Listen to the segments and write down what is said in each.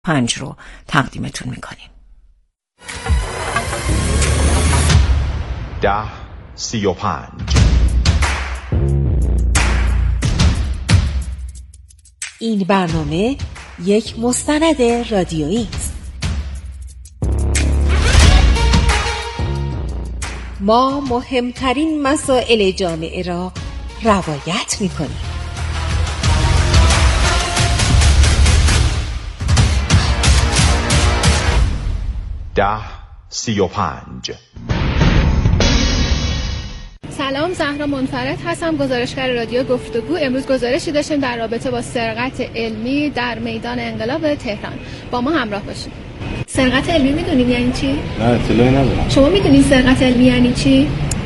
5 رو تقدیمتون میکنیم. 10:35 این برنامه یک مستند رادیویی است. ما مهمترین مسائل جامعه را روایت می‌کنیم. ده 35. سلام، زهرا منفرد هستم، گزارشگر رادیو گفتگو. امروز گزارشی داشتیم در رابطه با سرقت علمی در میدان انقلاب تهران. با ما همراه باشید. سرقت علمی میدونید یعنی چی؟ نه اطلاعی ندارم. شما میدونید سرقت علمی یعنی چی؟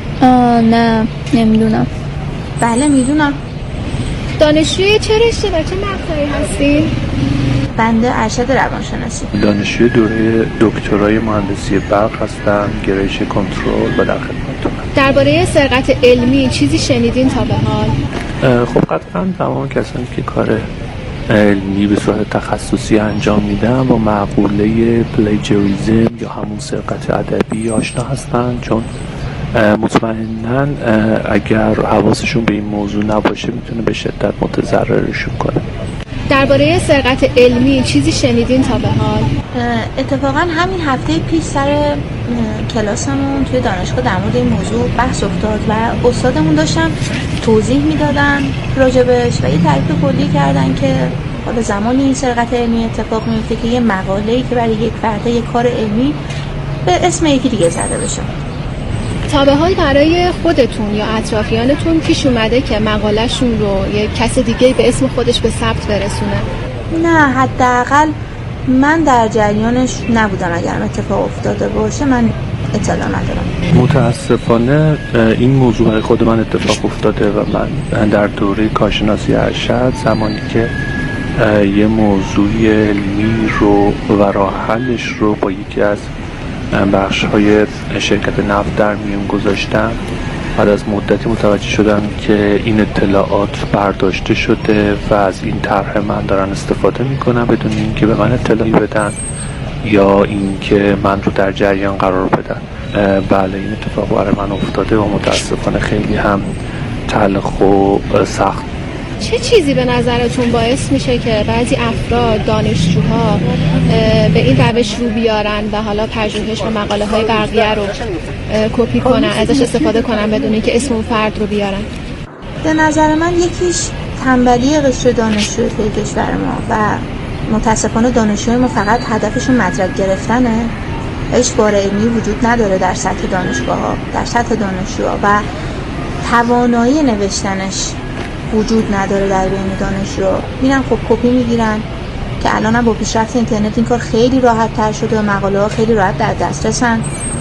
نه نمیدونم. بله میدونم. دانشجوی چه رشته و چه مقطعی هستی؟ بنده ارشد روانشناسی. دانشجوی دوره دکترای مهندسی برق هستم، گرایش کنترل و در خدمتتونم. درباره سرقت علمی چیزی شنیدین تا به حال؟ خب قطعا تمام کسانی که کار علمی به صورت تخصصی انجام میدن با مقوله پلیجریزم یا همون سرقت ادبی آشنا هستن، چون مطمئناً اگر حواسشون به این موضوع نباشه میتونه به شدت متضررشون کنه. درباره سرقت علمی چیزی شنیدین تا به حال؟ اتفاقا همین هفته پیش سر کلاسمون توی دانشگاه در مورد این موضوع بحث افتاد و استادمون داشتن توضیح میدادن راجبش و یه تعریف کلی کردن که حالا زمانی این سرقت علمی اتفاق میفته که یه مقاله‌ای که برای یک فرد یک کار علمی به اسم یکی دیگه زده بشه. تا به حال برای خودتون یا اطرافیانتون پیش اومده که مقاله‌شون رو یک کس دیگه به اسم خودش به ثبت برسونه؟ نه، حداقل من در جریانش نبودم. اگر اتفاق افتاده باشه من اطلاع ندارم. متاسفانه این موضوع برای خود من اتفاق افتاده و من در دوره کارشناسی ارشد زمانی که یه موضوع علمی رو و راه حلش رو با یکی از بخش‌های شرکت نفت در میون گذاشتم، بعد از مدتی متوجه شدم که این اطلاعات برداشته شده و از این طرح من دارن استفاده میکنن بدون اینکه به من اطلاعی بدن یا اینکه من رو در جریان قرار بدن. بله این اتفاق برای من افتاده و متاسفانه خیلی هم تلخ و سخت. چه چیزی به نظرتون باعث میشه که بعضی افراد، دانشجوها به این روش رو بیارن و حالا پژوهش و مقاله های بقیه رو کپی کنن، ازش استفاده کنن بدون اینکه اسم اون فرد رو بیارن؟ به نظر من یکیش تنبلی قشر دانشجوی توی کشور ما و متاسفانه دانشجوی ما فقط هدفشون مدرک گرفتنه و هیچ بار علمی وجود نداره در سطح دانشگاه‌ها، در سطح دانشجوها و توانایی نوشتنش وجود نداره در بین دانشجو. میرن خب کپی میگیرن که الان هم با پیشرفت اینترنت این کار خیلی راحت تر شده و مقاله ها خیلی راحت در دسترسن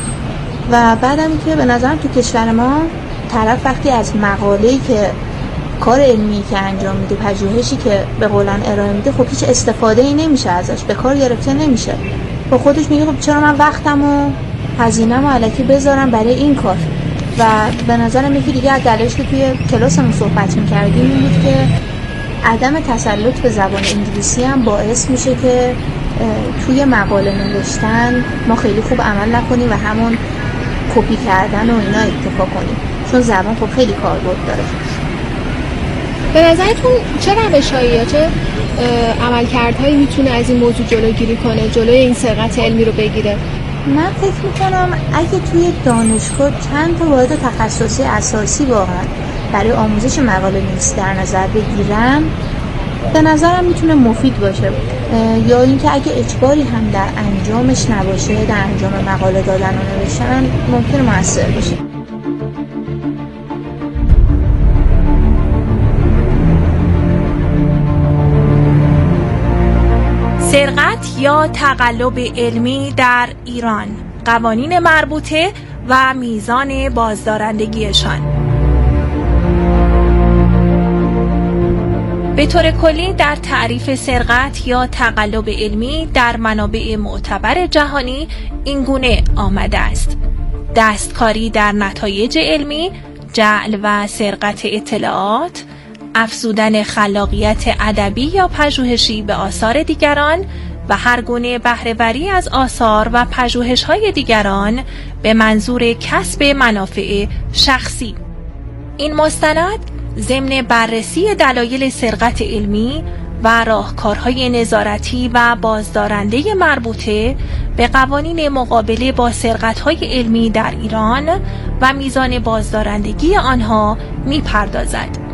و بعدم که به نظرم تو کشور ما طرف وقتی از مقاله‌ای که کار علمی که انجام میده، پژوهشی که به قولن ارائه میده، خب هیچ استفاده‌ای نمیشه ازش، به کار گرفته نمیشه. با خودش میگه خب چرا من وقتم و هزینه‌مو الکی بذارم برای این کار. و به نظرم یکی دیگه از دلایلی که توی کلاسمون صحبت می‌کردیم این بود که عدم تسلط به زبان انگلیسی هم باعث میشه که توی مقاله نوشتن ما خیلی خوب عمل نکنیم و همون کپی کردن و اینا اتفاق کنیم، چون زبان خب خیلی کاربرد داره. به نظرتون چه روش‌هایی یا چه عملکردهایی میتونه از این موضوع جلوگیری کنه، جلوی این سرقت علمی رو بگیره؟ من فکر میکنم اگه توی دانشگاه چند تا واحد تخصصی اساسی واقعا برای آموزش مقاله نویسی در نظر بگیرن، به نظرم میتونه مفید باشه. یا اینکه اگه اجباری هم در انجامش نباشه، در انجام مقاله دادن و نوشتن، ممکنه موثر باشه. سرقت یا تقلب علمی در ایران، قوانین مربوطه و میزان بازدارندگیشان. به طور کلی در تعریف سرقت یا تقلب علمی در منابع معتبر جهانی این گونه آمده است: دستکاری در نتایج علمی، جعل و سرقت اطلاعات، افزودن خلاقیت ادبی یا پژوهشی به آثار دیگران، و هر گونه بهره‌وری از آثار و پژوهش‌های دیگران به منظور کسب منافع شخصی. این مستند ضمن بررسی دلایل سرقت علمی و راهکارهای نظارتی و بازدارنده مربوطه به قوانین مقابله با سرقت‌های علمی در ایران و میزان بازدارندگی آنها می‌پردازد.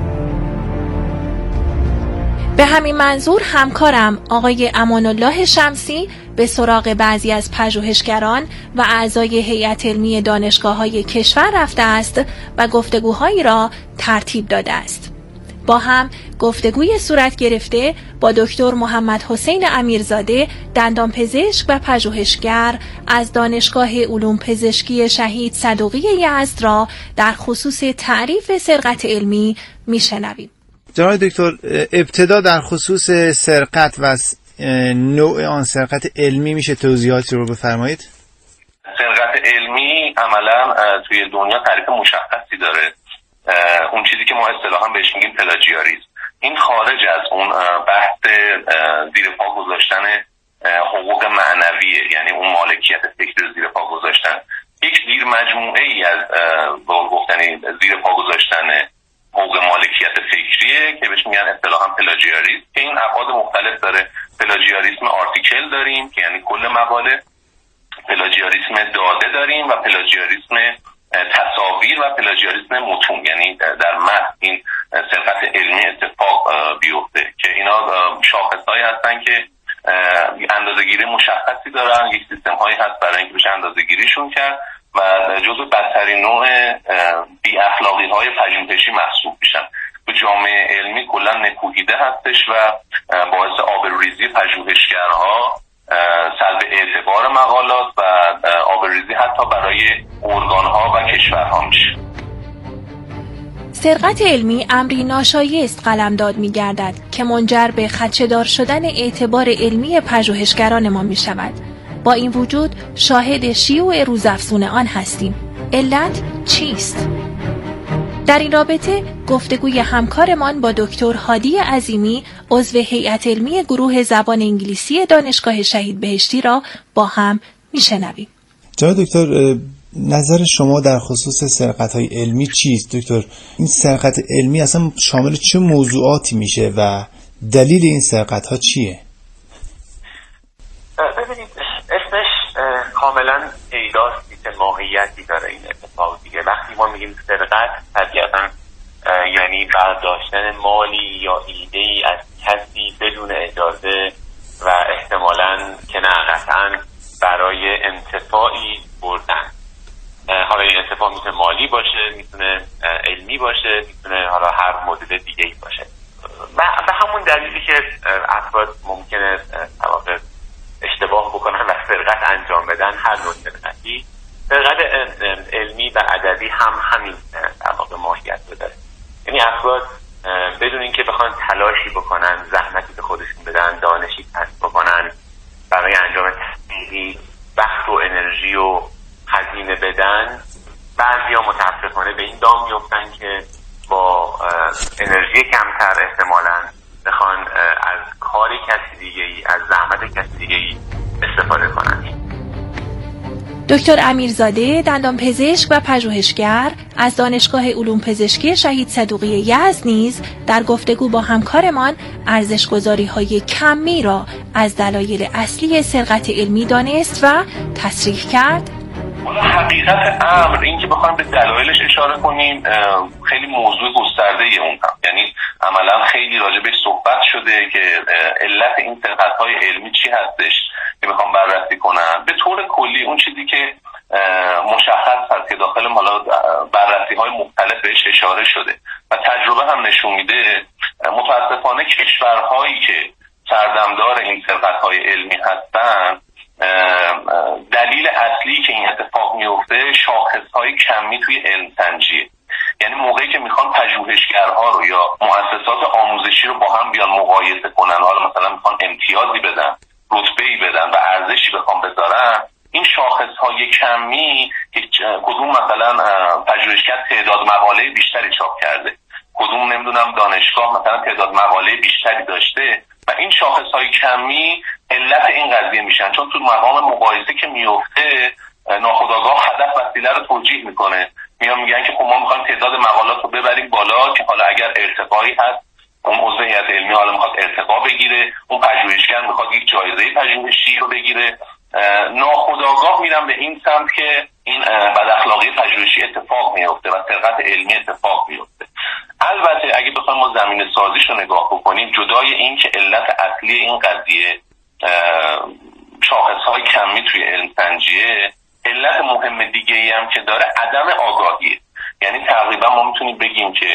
به همین منظور همکارم آقای امان الله شمسی به سراغ بعضی از پژوهشگران و اعضای هیئت علمی دانشگاه‌های کشور رفته است و گفتگوهایی را ترتیب داده است. با هم گفتگوی صورت گرفته با دکتر محمد حسین امیرزاده، دندانپزشک و پژوهشگر از دانشگاه علوم پزشکی شهید صدوقی یزد را در خصوص تعریف سرقت علمی میشنویم. جناب دکتر، ابتدا در خصوص سرقت و نوع آن سرقت علمی میشه توضیحاتی رو بفرمایید؟ سرقت علمی عملا توی دنیا تعریف مشخصی داره. اون چیزی که ما اصطلاحاً بهش میگیم پلاجیاریسم، این خارج از اون بحث زیر پا گذاشتن حقوق معنویه، یعنی اون مالکیت فکری رو زیر پا گذاشتن. یک زیر مجموعه ای از گفتنی زیر پا گذاشتن حقوق مالکیت فکریه که بهش میگن اصطلاحاً پلاجیاریسم، که این ابعاد مختلف داره. پلاجیاریسم آرتیکل داریم که یعنی کل مقاله، پلاجیاریسم داده داریم و پلاجیاریسم تصاویر و پلاجیاریسم متون، یعنی در متن این سرقت علمی اتفاق بیفته، که اینا شاخصهایی هستن که اندازه‌گیری مشخصی دارن. یک سیستم‌هایی هست برای اینکه بشه اندازه‌گیریشون کرد و جزو بدترین نوع بی اخلاقی‌های پژوهشی محسوب میشن. تو جامعه علمی کلا نکوهیده هستش و باعث آبروریزی پژوهشگرها، سلب اعتبار مقالات و آبروریزی حتی برای ارگان‌ها و کشورها میشه. سرقت علمی امری ناشایست قلمداد می‌گردد که منجر به خدشه‌دار شدن اعتبار علمی پژوهشگران ما می‌شود. با این وجود شاهد شیوع روزافزون آن هستیم. علت چیست؟ در این رابطه گفتگوی همکارمان با دکتر هادی عظیمی، عضو هیئت علمی گروه زبان انگلیسی دانشگاه شهید بهشتی را با هم میشنویم. جناب دکتر، نظر شما در خصوص سرقت‌های علمی چیست دکتر؟ این سرقت علمی اصلا شامل چه موضوعاتی میشه و دلیل این سرقت‌ها چیه؟ ببینید، اسمش کاملا پیداست که ماهیتی داره این اتفاق دیگه. وقتی ما میگیم سرقت، طبیعتا یعنی برداشتن مالی یا ایده‌ای از کسی بدون اجازه و احتمالاً که نه قطعاً برای انتفاعی بردن. حالا این انتفاع میتونه مالی باشه، میتونه علمی باشه، میتونه حالا هر مدل دیگه‌ای باشه. و به همون دلیلی که افراد ممکنه اشتباه بکنن و سرقت انجام بدن، هر نوع سرقتی، سرقت علمی و ادبی هم همین در واقع ماهیت رو داره. یعنی افراد بدون اینکه بخوان تلاشی بکنن، زحمتی به خودشون بدن، دانشی کسب بکنن، برای انجام تحقیقی وقت و انرژی و هزینه بدن، بعضیا متاسفانه به این دام میفتن که با انرژی کمتر احتمالاً بخوان از کار کسی دیگه‌ای، از زحمت کسی دیگه‌ای استفاده کنن. دکتر امیرزاده، دندانپزشک و پژوهشگر از دانشگاه علوم پزشکی شهید صدوقی یزد نیز در گفتگو با همکارمان ارزش‌گذاری‌های کمی را از دلایل اصلی سرقت علمی دانست و تصریح کرد. حقیقت امر این که بخوایم به دلایلش اشاره کنیم خیلی موضوع گسترده‌ای اون هم، یعنی عملا خیلی راجع بهش صحبت شده که علت این سرقت‌های علمی چی هستش که بخوام بررسی کنم. به طور کلی اون چیزی که مشخص هست که داخل حالا بررسی‌های مختلف بهش اشاره شده و تجربه هم نشون میده، متأسفانه کشورهایی که سردمدار این سرقت‌های علمی هستن، دلیل اصلی که این اتفاق میفته شاخص‌های کمی توی علم سنجیه. یعنی موقعی که میخوان پژوهشگرها رو یا مؤسسات آموزشی رو با هم بیان مقایسه کنن، حالا مثلا میخوان امتیازی بدن، رتبه‌ای بدن و ارزشی بخوام بذارن، این شاخص‌های کمی که کدوم مثلا پژوهشگر تعداد مقاله بیشتری چاپ کرده، کدوم نمیدونم دانشگاه مثلا تعداد مقاله بیشتری داشته، و این شاخص‌های کمی علت این قضیه میشن، چون تو مقام مقایسه که میفته ناخودآگاه هدف وسیله رو توجیه میکنه. میگن که خب ما میخوایم تعداد مقالات رو ببریم بالا که حالا اگر ارتقایی هست اون عضو هیئت علمی حالا میخواد ارتقا بگیره، اون پژوهشگر میخواد یک جایزه پژوهشی رو بگیره. ناخودآگاه میرن به این سمت که این بد اخلاقی پژوهشی اتفاق میفته و سرقت علمی اتفاق میفته. البته اگه بخوایم ما زمینه سازیش رو نگاه بکنیم، جدای این که علت اصلی این قضیه شاخص‌های کمی توی علم سنجیه، علت مهم دیگه ای هم که داره عدم آگاهیه. یعنی تقریبا ما میتونیم بگیم که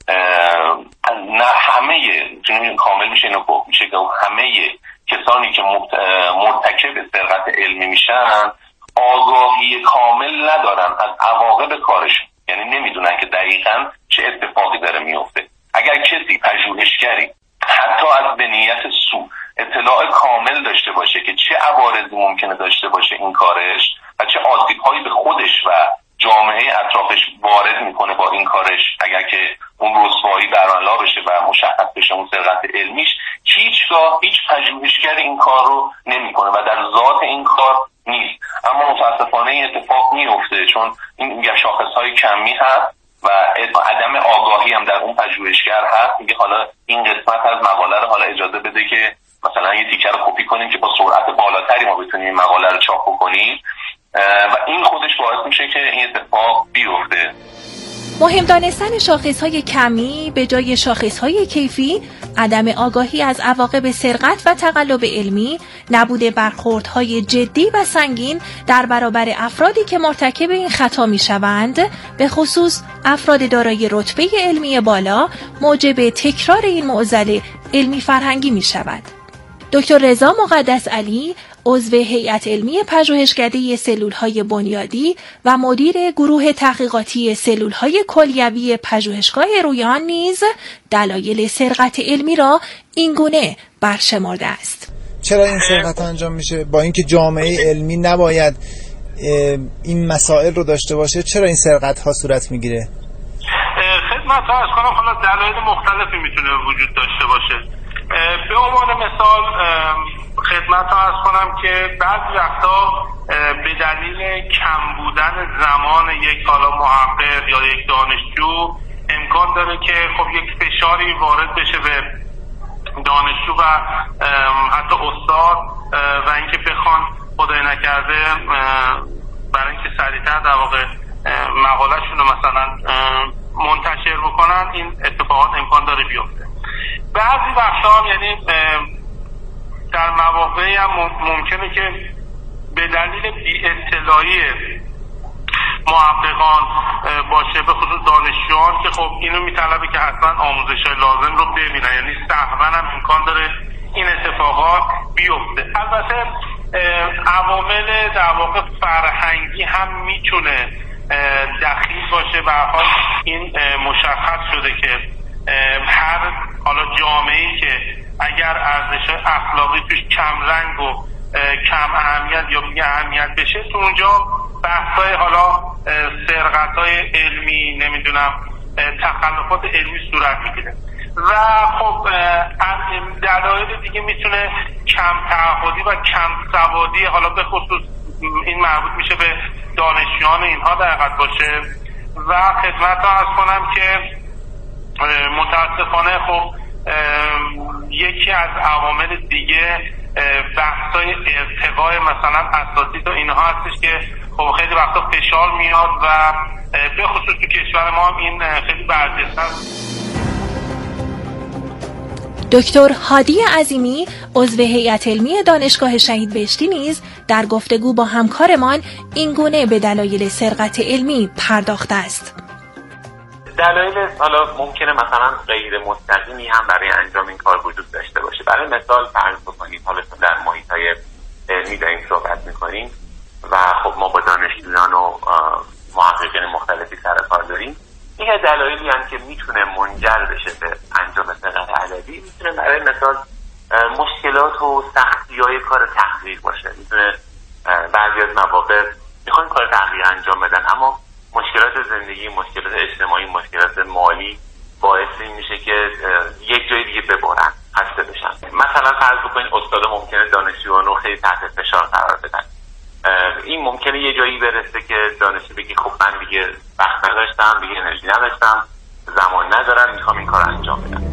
نه همه کامل میشه اینو گفت میشه که همه کسانی که مرتکب سرقت علمی میشن آگاهی کامل ندارن از عواقب کارشون، یعنی نمیدونن که دقیقاً چه اتفاقی داره میفته. اگر کسی پژوهشگری حتی از به نیت سو اطلاع کامل داشته باشه که چه عوارضی ممکنه داشته باشه این کارش و چه آسیب‌هایی به خودش و جامعه اطرافش وارد میکنه با این کارش، اگر که اون رسوایی برملا بشه و مشخص بشه اون سرقت علمیش، هیچگاه هیچ پژوهشگر این کار رو نمیکنه و در ذات این کار نیست. اما متاسفانه این اتفاق میفته چون این شاخص‌های کمی هست و عدم آگاهی هم در اون پژوهشگر هست. میگه حالا این قسمت از مقاله رو حالا اجازه بده که مثلا یه تیکه رو کپی کنیم که با سرعت بالاتری ما بتونیم این مقاله رو چاپ کنیم و این خودش باعث میشه که این اتفاق بیفته. مهم دانستن شاخص‌های کمی به جای شاخص‌های کیفی، عدم آگاهی از عواقب سرقت و تقلب علمی، نبود برخوردهای جدی و سنگین در برابر افرادی که مرتکب این خطا می‌شوند، به خصوص افراد دارای رتبه علمی بالا، موجب تکرار این معضل علمی فرهنگی می‌شود. دکتر رضا مقدس علی، عضو هیئت علمی پژوهشکده سلول‌های بنیادی و مدیر گروه تحقیقاتی سلول‌های کلیوی پژوهشگاه رویان نیز دلایل سرقت علمی را اینگونه برشمرده است. چرا این سرقت انجام میشه؟ با اینکه جامعه علمی نباید این مسائل رو داشته باشه، چرا این سرقت‌ها صورت میگیره؟ خدمت عرض کنم حالا دلایل مختلفی میتونه وجود داشته باشه. به عنوان مثال خدمت عرض کنم که بعضی وقتا به دلیل کم بودن زمان یک حالا محقق یا یک دانشجو امکان داره که خب یک فشاری وارد بشه به دانشجو و حتی استاد و اینکه بخوان خدای نکرده برای اینکه سریعتر در واقع مقاله‌شون رو مثلا منتشر بکنن، این اتفاقات امکان داره بیفته. بعضی وقتا هم یعنی در مواقعی هم ممکنه که به دلیل بی-اطلاعی محققان باشه، به خصوص دانشجویان که خب اینو میطلبه که حتما آموزش‌های لازم رو ببینن، یعنی سهواً هم امکان داره این اتفاقات بیفته. البته عوامل در واقع فرهنگی هم میتونه دخیل باشه. به هر حال این مشخص شده که هر حالا جامعه‌ای که اگر ارزش اخلاقی توش کم رنگ و کم اهمیت یا بی اهمیت بشه، تو اونجا بحث‌های حالا سرقت‌های علمی نمیدونم تخلفات علمی صورت میگیره. و خب دلایل دیگه میتونه کم تعهدی و کم سوادی، حالا به خصوص این مربوط میشه به دانشجویان اینها در حقیقت باشه. و خدمت ها عرض کنم که متاسفانه خب یکی از عوامل دیگه بحثای ارتقای مثلا اساتید و اینها هستش که خب خیلی وقتا فشار میاد و به خصوص تو کشور ما هم این خیلی برجسته است. دکتر هادی عظیمی، عضو هیئت علمی دانشگاه شهید بهشتی نیز در گفتگو با همکارمان اینگونه به دلایل سرقت علمی پرداخته است. دلایل حالا ممکنه مثلا غیر مستقیمی هم برای انجام این کار وجود داشته باشه. برای مثال فرض بکنید حالا در محیط‌های علمی داریم صحبت می‌کنیم و خب ما با دانشجویان و محققین مختلفی سر کار داریم. این دلایلی هم که میتونه منجر بشه به انجام سرقت علمی، میتونه برای مثال مشکلات و سختی‌های کار تحقیق باشه. میتونه بعضی از مواقع میخوان کار تحقیق انجام بدن اما مشکلات زندگی، مشکلات اجتماعی، مشکلات مالی باعث این میشه که یک جای دیگه ببرن، خسته بشن. مثلا فرض بکنید استاد ممکنه دانشجویان رو خیلی تحت فشار قرار بدن. این ممکنه یه جایی برسه که دانشجو بگه خب من دیگه وقت نداشتم، دیگه انرژی نداشتم، زمان ندارم، میخوام این کار انجام بدم.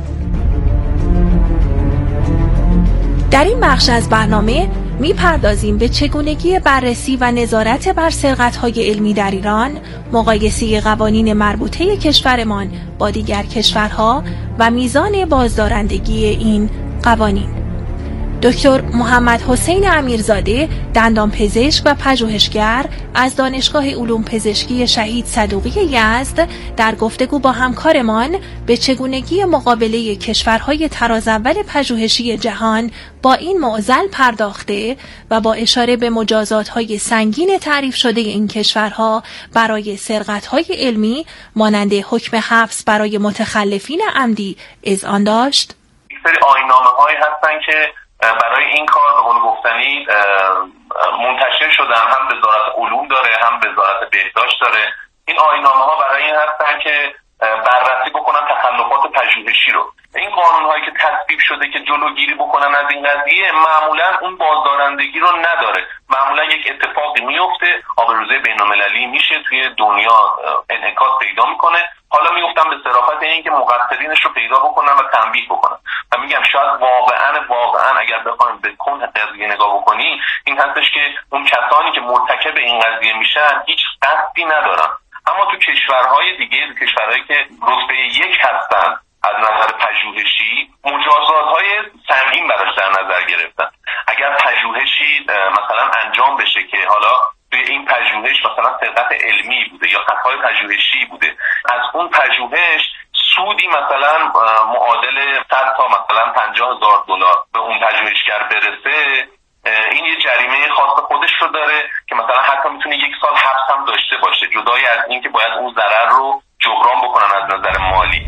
در این بخش از برنامه میپردازیم به چگونگی بررسی و نظارت بر سرقت‌های علمی در ایران، مقایسه قوانین مربوطه کشورمان با دیگر کشورها و میزان بازدارندگی این قوانین. دکتر محمد حسین امیرزاده، دندانپزشک و پژوهشگر از دانشگاه علوم پزشکی شهید صدوقی یزد، در گفتگو با همکارمان به چگونگی مقابله کشورهای طراز اول پژوهشی جهان با این معضل پرداخته و با اشاره به مجازات‌های سنگین تعریف شده این کشورها برای سرقت‌های علمی مانند حکم حبس برای متخلفین عمدی اذعان داشت. یک سری آیین‌نامه‌هایی هستن که برای این کار به قول گفتنی منتشر شدن، هم وزارت علوم داره هم وزارت بهداشت داره. این آیین‌نامه‌ها برای این هستن که بررسی بکنن تخلفات پژوهشی رو. این قانون‌هایی که تصویب شده که جلوگیری بکنن از این قضیه معمولا اون بازدارندگی رو نداره. معمولا یک اتفاقی میفته، آبروریزی بین‌المللی میشه، توی دنیا انعکاس پیدا میکنه. حالا میگفتم به صرافت این که مقصرینش رو پیدا بکنن و تنبیه بکنن. و میگم شاید واقعا اگر بخوایم به کنه قضیه نگاه بکنی، این هستش که اون کسانی که مرتکب این قضیه میشن هیچ قصدی ندارن. اما تو کشورهای دیگه، کشورهایی که رتبه 1 هستن از نظر پژوهشی، مجازات‌های سنگین براش در نظر گرفتن. اگر پژوهشی مثلا انجام بشه که حالا توی این پژوهش مثلا سرقت علمی بوده یا خطای پژوهشی بوده، از اون پژوهش سودی مثلا معادل 100 تا مثلا $50,000 به اون پژوهشگر برسه، این یه جریمه خاص خودش رو داره که مثلا حتی میتونه 1 سال حبس هم داشته باشه، جدای از این که باید اون ضرر رو جبران بکنن از نظر مالی.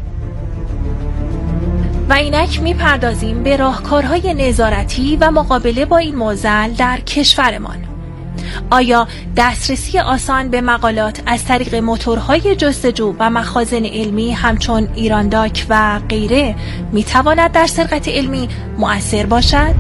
و اینک میپردازیم به راهکارهای نظارتی و مقابله با این معضل در کشورمان. آیا دسترسی آسان به مقالات از طریق موتورهای جستجو و مخازن علمی همچون ایرانداک و غیره میتواند در سرقت علمی مؤثر باشد؟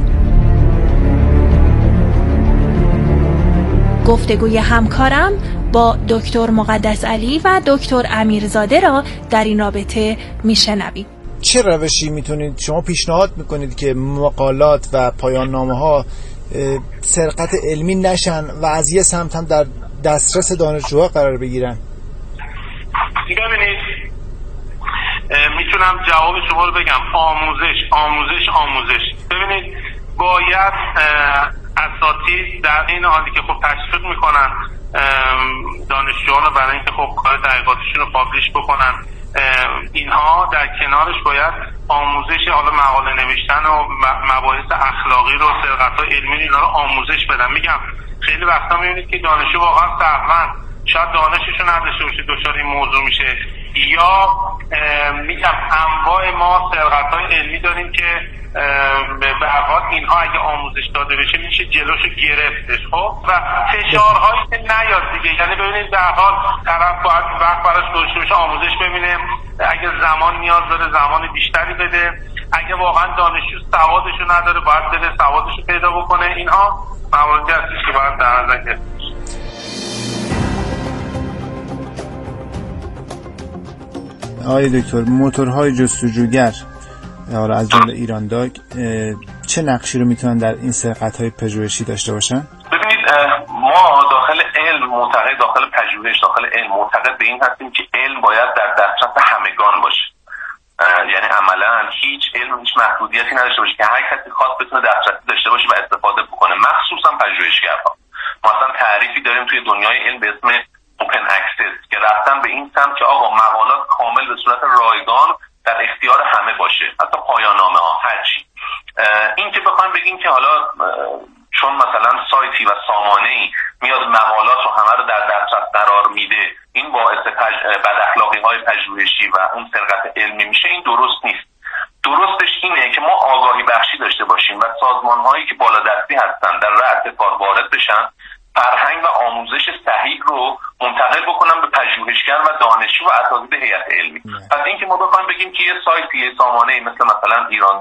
گفتگوی همکارم با دکتر مقدس علی و دکتر امیرزاده را در این رابطه میشنویم. چه روشی میتونید شما پیشنهاد میکنید که مقالات و پایان نامه ها سرقت علمی نشن و از یه سمت هم در دسترس دانشجوها قرار بگیرن؟ ببینید، میتونم جواب شما رو بگم. آموزش. ببینید، باید اساتید در این حالی که خب تشویق میکنن دانشجوها رو برای اینکه خب کار تحقیقاتشون رو پابلیش بکنن، اینها در کنارش باید آموزش حالا مقاله نوشتن و مباحث اخلاقی رو، سرقت‌های علمی اینا رو آموزش بدن. میگم خیلی وقتا میبینید که دانشجو واقعا سهمن، شاید دانششو نداشته باشه، دچار این موضوع میشه. یا میگم انواع ما سرقت‌های علمی داریم که به هر حال اینها اگه آموزش داده بشه میشه جلوشو گرفتش. خب و فشارهایی که نیاد دیگه، یعنی ببینید به هر حال طرف باید وقت براش گذاشته بشه، آموزش ببینه، اگه زمان نیاز داره زمان بیشتری بده، اگه واقعا دانشجو سوادشو نداره باید بده سوادشو پیدا بکنه. اینها مواردی هستش که باید در نظر گرفت. آقای دکتر، موتورهای جستجوگر حالا از جمله ایرانداک چه نقشی رو میتونن در این سرقت‌های پژوهشی داشته باشن؟ ببینید، ما داخل پژوهش داخل علم معتقد به این هستیم که علم باید در دسترس همگان باشه. یعنی عملا هیچ علم هیچ محدودیتی نداشته باشه که هر کسی خواست بتونه دسترسی داشته باشه و استفاده بکنه، مخصوصا پژوهشگرها. ما اصلا تعریفی داریم توی دنیای علم به اسم اوپن اکسس که رفتن به این سمت که آقا مقالات کامل به صورت رایگان در اختیار همه باشه، حتی پایان نامه ها، هرچی. این که بخوایم بگیم که حالا چون مثلا سایتی و سامانه‌ای میاد مقالات رو همه رو در دسترس قرار میده، این باعث بد اخلاقی های پژوهشی و اون سرقت علمی میشه، این درست نیست. درستش اینه که ما آگاهی بخشی داشته باشیم و سازمان هایی که بالادستی هستن در رأس کار وارد بشن، فرهنگ و آموزش صحیح رو منتقل بکنن به پژوهشگر و دانشجو و اساتید هیئت علمی. پس اینکه ما بخوایم بگیم که یه سایتی، یه سامانه‌ای مثلا ایرانداک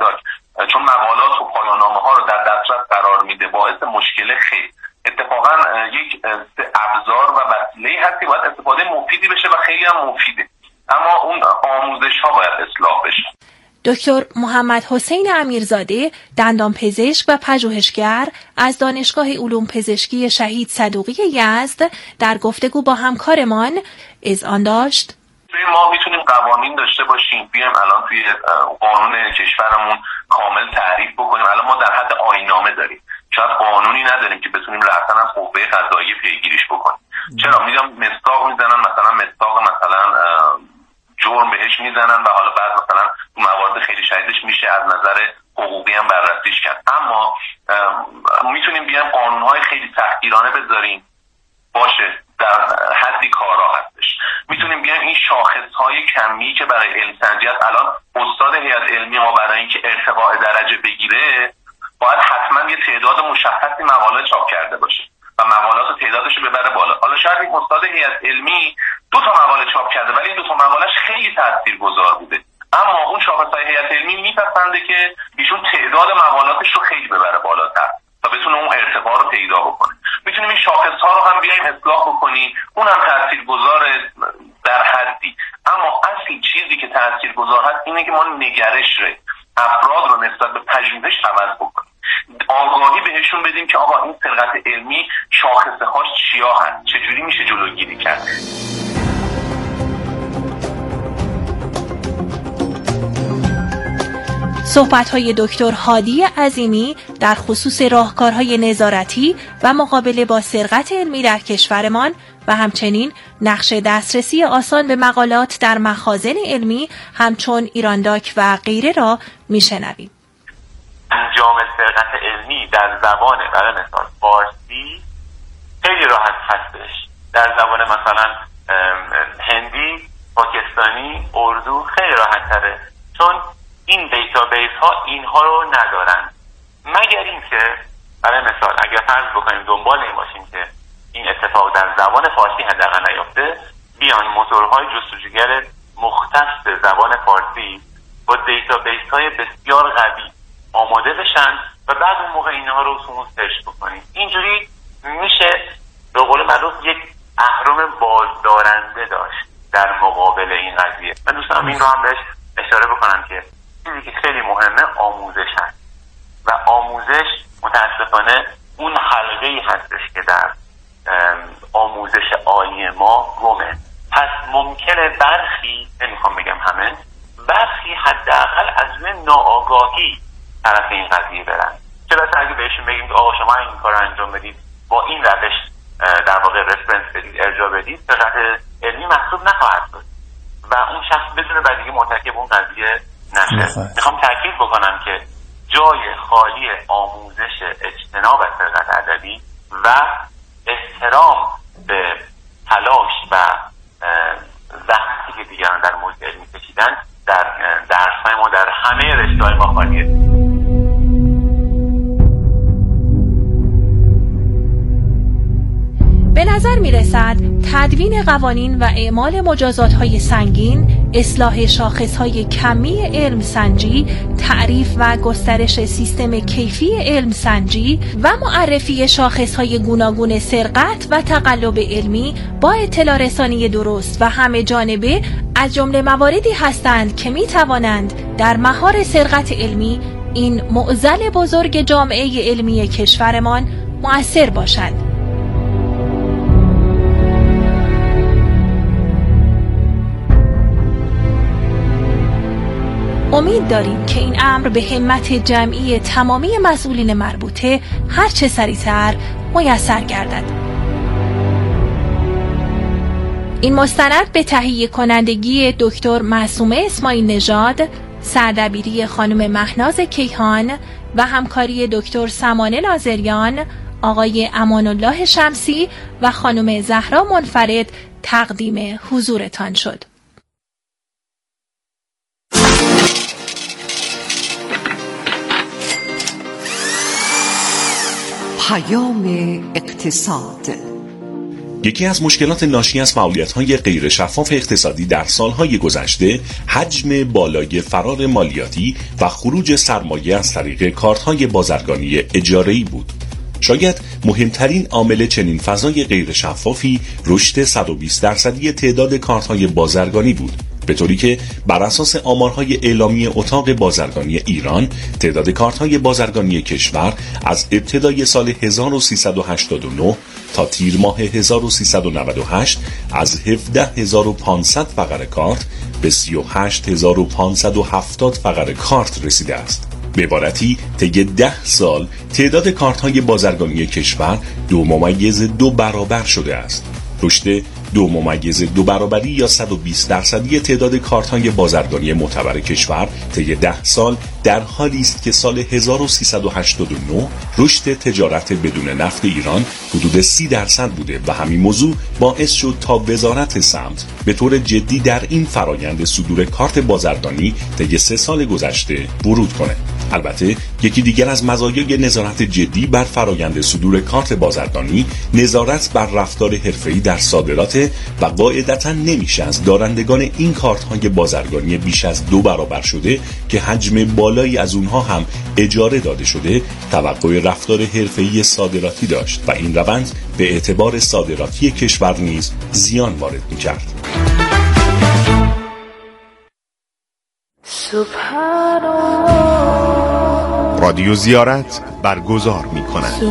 چون مقالات و پایان‌نامه‌ها رو در دسترس قرار میده، باعث مشکل خیلی اتفاقا یک ابزار و وسیله‌ای هست که باید استفاده مفیدی بشه و خیلی هم مفیده، اما اون آموزش‌ها باید اصلاح بشه. دکتر محمد حسین امیرزاده، دندانپزشک و پژوهشگر از دانشگاه علوم پزشکی شهید صدوقی یزد، در گفتگو با همکارمان اذعان داشت: ما میتونیم قوانین داشته باشیم، بیایم الان توی قانون کشورمون کامل تعریف بکنیم. الان ما در حد آیین‌نامه داریم، شاید قانونی نداریم که بتونیم رأساً از قوه قضاییه پیگیریش بکنیم. چرا میگم مصداق میزنن، مثلا جرم بهش میزنن و حالا بعد مثلا تو موارد خیلی شدیدش میشه از نظر حقوقی هم بررسیش کرد. اما میتونیم بیایم قانونهای خیلی سختگیرانه بذاریم، باشه در حدی کارا هستش. میتونیم بیایم این شاخصهای کمی که برای علم سنجی هست، الان استاد هیئت علمی ما برای اینکه ارتقاء درجه بگیره باید حتما یه تعداد مشخصی مقاله چاپ کرده باشه و مقالات تعدادش رو ببره بالا. حالا شاید این استاد هیئت علمی 2 تا مقاله چاپ کرده ولی این 2 تا مقالهش خیلی تاثیرگذار بوده، اما اون شاخصهای هیئت علمی میپسنده که ایشون تعداد مقالاتش رو خیلی ببره بالاتر تا بتونه اون ارتقا رو پیدا بکنه. میتونیم این شاخص‌ها رو هم بیایم اصلاح بکنیم، اونم تاثیرگذاره در حدی، اما اصلی چیزی که تاثیرگذار هست اینه که ما نگرش افراد رو نسبت به پژوهش عوض بکنیم، آگاهی بهشون بدیم که آقا این سرقت علمی شاخصه‌هاش چیا هست، چجوری میشه جلوگیری کرد. صحبت‌های دکتر هادی عظیمی در خصوص راهکارهای نظارتی و مقابله با سرقت علمی در کشورمان و همچنین نقش دسترسی آسان به مقالات در مخازن علمی همچون ایرانداک و غیره را میشنویم. انجام سرقت علمی در زبان برای مثال فارسی خیلی راحت هستش، در زبان مثلا هندی، پاکستانی، اردو خیلی راحت تره، چون این دیتابیس ها اینها رو ندارن، مگر اینکه برای مثال اگر فرض بکنیم دنبال این باشیم که این اتفاق در زبان فارسی حداقل نیفته، بیان موتورهای جستجوگر مختص به زبان فارسی با دیتابیس های بسیار قوی آماده بشن و بعد اون موقع اینها رو سرچ بکنیم. اینجوری میشه به قول معروف یک اهرم بازدارنده داشت در مقابل این قضیه. من دوست دارم این رو هم بهش اشاره بکنم که چیزی که خیلی مهمه آموزش هست و آموزش متاسفانه اون حلقه‌ای هستش که در آموزش عالی ما گمه. پس ممکنه برخی، نمیخوام بگم همه، برخی حداقل از روی ناآگاهی طرف این قضیه برن. چه بسا اگه بهشون بگیم که آقا شما این کار انجام بدید، با این روش در واقع رفرنس بدید، ارجاع بدید، سرقت علمی محسوب نخواهد شد و اون شخص بدون بعد دیگه مرتکب اون قضیه نشه. میخوام تاکید بکنم که جای خالی آموزش اجتناب از سرقت ادبی و احترام به تلاش و زحمتی که دیگران در موضوع علمی کشیدن در درس‌های ما در همه رشته‌های ما خالیه. به نظر می رسد تدوین قوانین و اعمال مجازات‌های سنگین، اصلاح شاخص‌های کمی علم سنجی، تعریف و گسترش سیستم کیفی علم سنجی و معرفی شاخص‌های گوناگون سرقت و تقلب علمی با اطلاع رسانی درست و همه جانبه از جمله مواردی هستند که می توانند در مهار سرقت علمی این معضل بزرگ جامعه علمی کشورمان مؤثر باشند. امید داریم که این امر به همت جمعی تمامی مسئولین مربوطه هرچه سریعتر میسر گردد. این مستند به تهیه کنندگی دکتر معصومه اسماعیل نژاد، سردبیری خانم مهناز کیهان و همکاری دکتر سمانه ناظریان، آقای امان الله شمسی و خانم زهرا منفرد تقدیم حضورتان شد. پیام اقتصاد. یکی از مشکلات ناشی از فعالیت‌های غیر شفاف اقتصادی در سالهای گذشته حجم بالای فرار مالیاتی و خروج سرمایه از طریق کارت‌های بازرگانی اجاره‌ای بود. شاید مهمترین عامل چنین فضای غیر شفافی رشد 120% تعداد کارت‌های بازرگانی بود، به طوری که بر اساس آمارهای اعلامی اتاق بازرگانی ایران تعداد کارت‌های بازرگانی کشور از ابتدای سال 1389 تا تیر ماه 1398 از 17500 فقره کارت به 38570 فقره کارت رسیده است. به عبارتی طی 10 سال تعداد کارت‌های بازرگانی کشور 2.2 برابر شده است. رشد 2.2 برابری یا 120% تعداد کارت‌های بازرگانی معتبر کشور طی 10 سال در حالی است که سال 1389 رشد تجارت بدون نفت ایران حدود 30% بوده و همین موضوع باعث شد تا وزارت سمت به طور جدی در این فرایند صدور کارت بازرگانی طی 3 سال گذشته ورود کنه. البته یکی دیگر از مزایای نظارت جدی بر فرایند صدور کارت بازرگانی نظارت بر رفتار حرفه‌ای در صادرات و قاعدتاً نمیشه از دارندگان این کارت‌های بازرگانی بیش از 2 برابر شده که حجم بالایی از اونها هم اجاره داده شده توقع رفتار حرفه‌ای صادراتی داشت و این روند به اعتبار صادراتی کشور نیز زیان وارد می‌کرد. رادیو زیارت برگزار می‌کند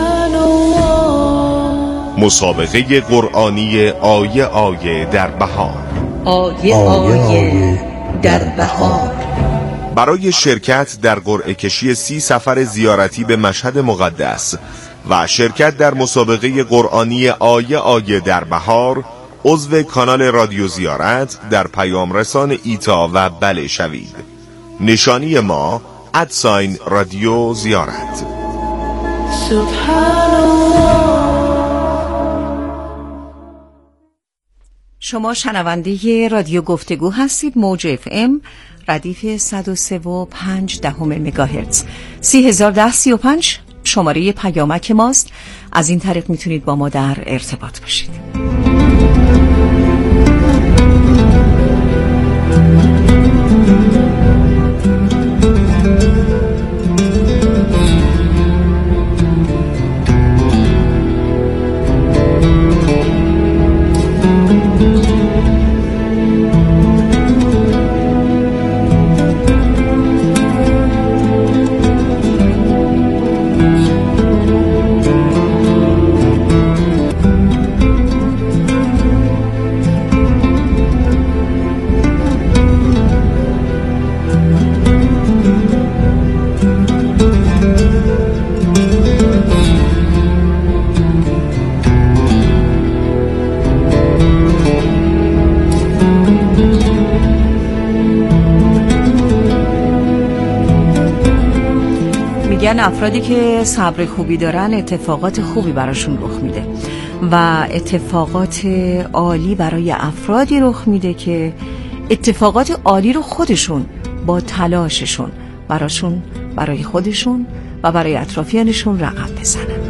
مسابقه قرآنی آیه آیه در بهار. آیه آیه در بهار. برای شرکت در قرعه کشی 30 سفر زیارتی به مشهد مقدس و شرکت در مسابقه قرآنی آیه آیه در بهار، عضو کانال رادیو زیارت در پیام رسان ایتا و بله شوید. نشانی ما @رادیو زیارت. شما شنونده رادیو گفتگو هستید. موج FM ردیف 103.5 مگاهرتز 301035 شماره پیامک ماست. از این طریق میتونید با ما در ارتباط باشید. میگن افرادی که صبر خوبی دارن اتفاقات خوبی براشون رخ میده و اتفاقات عالی برای افرادی رخ میده که اتفاقات عالی رو خودشون با تلاششون براشون، برای خودشون و برای اطرافیانشون رقم بزنن.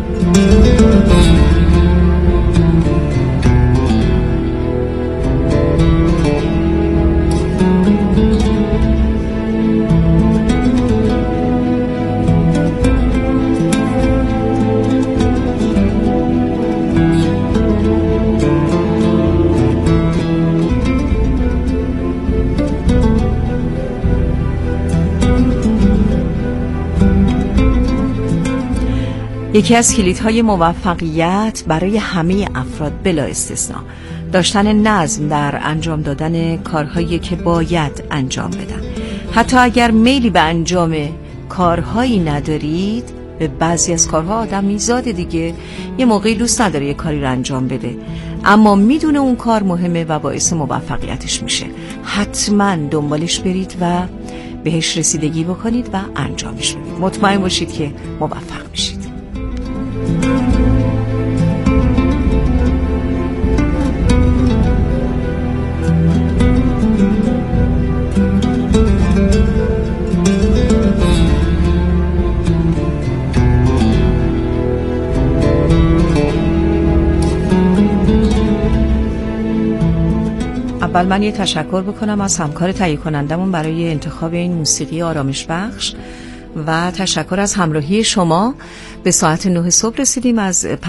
یکی از کلیدهای موفقیت برای همه افراد بلا استثناء داشتن نظم در انجام دادن کارهایی که باید انجام بدن. حتی اگر میلی به انجام کارهایی ندارید، به بعضی از کارها آدم میزاده دیگه، یه موقعی دوست نداره یه کاری رو انجام بده اما میدونه اون کار مهمه و باعث موفقیتش میشه. حتما دنبالش برید و بهش رسیدگی بکنید و انجامش بدید. مطمئن باشید که موفق میشید. اول من یه تشکر بکنم از همکار تهیه کنندمون برای انتخاب این موسیقی آرامش بخش و تشکر از همراهی شما. به ساعت 9 صبح رسیدیم. از